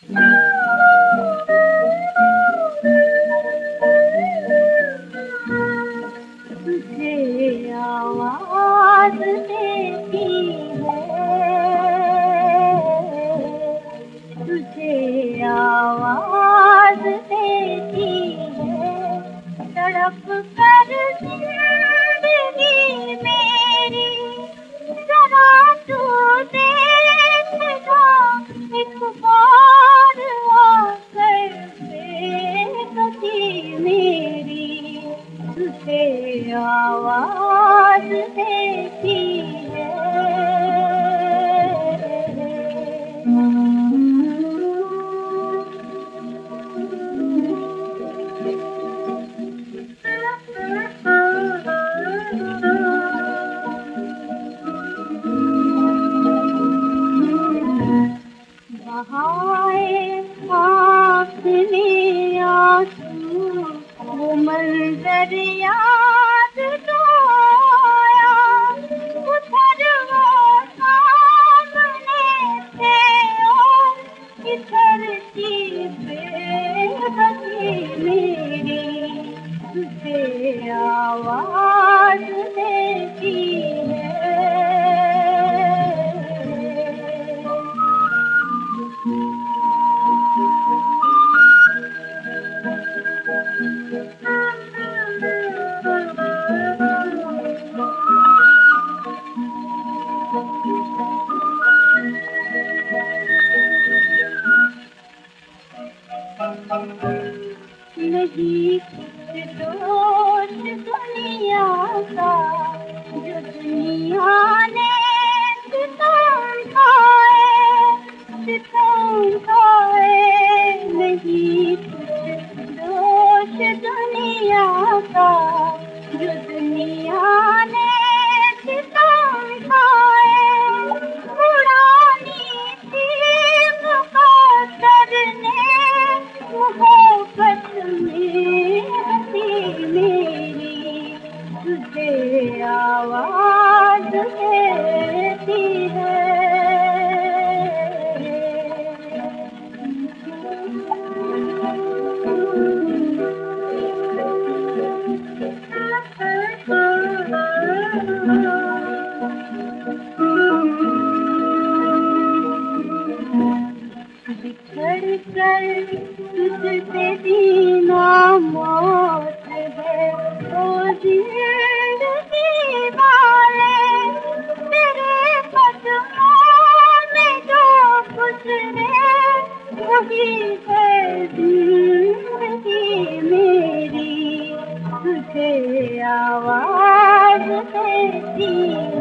तुझे आवाज देती है, तुझे आवाज देती है, तड़प कर जिंदगी मेरी, जरा तू देख जा एक बार आकर बेकसी मेरी, तुझे आवाज देती है। बहाए आँख में आंसू, वो मंज़र याद तो आया, उधर वो सामने थे और इधर की बेबसी मेरी, तुझे आवाज़ देती है। नहीं कुछ दोष दुनिया का, जो दुनिया ने सितम ढाए, नहीं कुछ दोष दुनिया का, जो दुनिया ने सितम ढाए, पुरानी थी मुक़द्दर ने मोहब्बत में हंसी मेरी, तुझे आवाज देती है। बिछड़ कर तुझसे जीना मौत है, ओ जिंदगी वाले, तेरे कदमों में जो गुज़रे वही है जिंदगी मेरी, तुझे आवाज देती